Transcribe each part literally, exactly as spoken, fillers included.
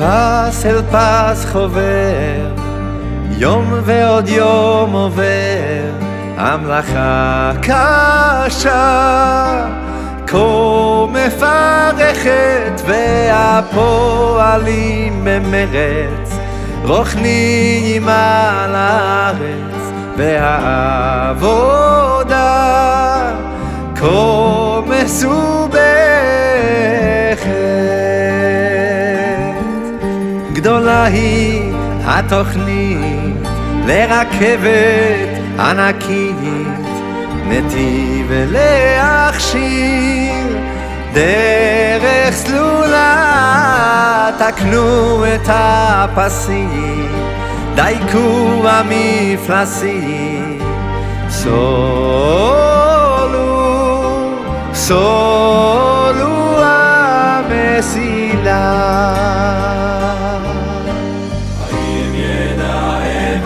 פס אל פס חובר, יום ועוד יום עובר, המלאכה קשה, כה מפרכת, והפועלים במרץ, רוכנים על הארץ, והעבודה כה מסובכת. גדולה היא התוכנית לרכבת ענקית, נתיב להכשיר, דרך סלולה, תקנו את הפסים, דייקו המפלסים, סולו, סולו המסילה. האם ידע את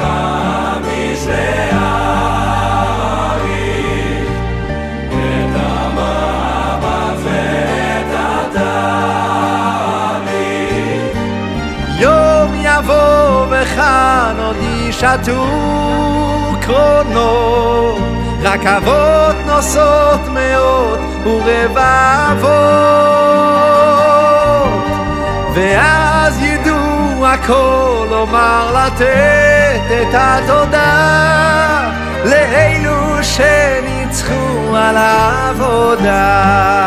המשלעים, את המאמץ ואת התהליך? יום יבוא וכאן עוד ישתו קרונות, רכבות נוסעות מאות ורבבות, ואז ידעו הכל, לומר לתת את התודה לאלו שניצחו על העבודה.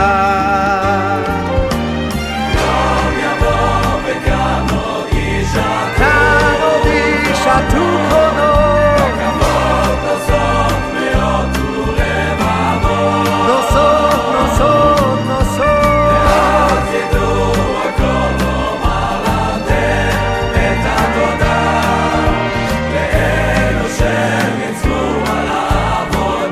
יום יבוא וכאן עוד ישתו, כאן עוד ישתו קרונות, רכבות נוסעות מאות ורבבות, נוסעות, נוסעות, נוסעות, ואז ידעו הכל, לומר לתת את התודה לאלו שניצחו על העבודה.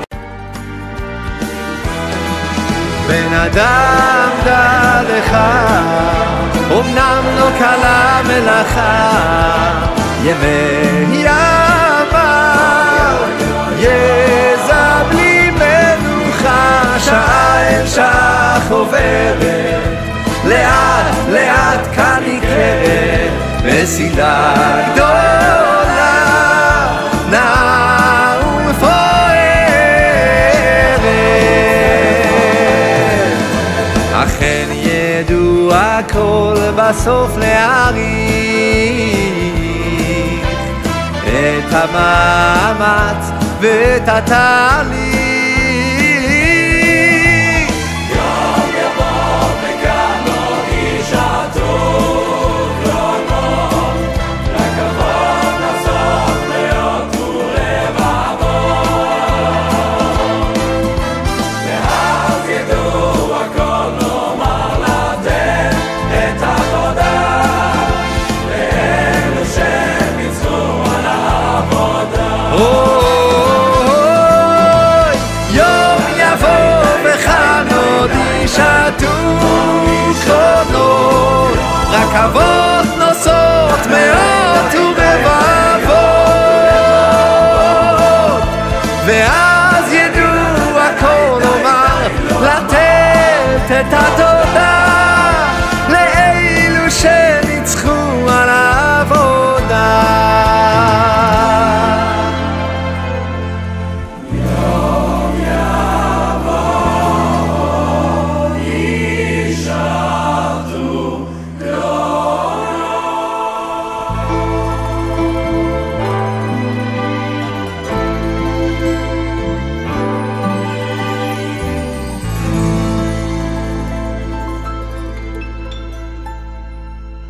בן אדם דע לך, אמנם לא קלה מלאכה, ימי ימיו יזע בלי מנוחה, שעה אל שעה חוברת, לאט לאט כאן ניכרת, מסילה גדולה נעה ומפוארת. אכן ידעו הכל בסוף להעריך את המאמץ ואת התהליך. יום יבוא וכאן עוד ישתו קרונות, רכבות נוסעות מאות ורבבות, ואז ידעו הכל, לומר לתת את התודה לאלו שניצחו על העבודה. אוי, יום יבוא וכאן עוד ישתו קרונות, רכבות נוסעות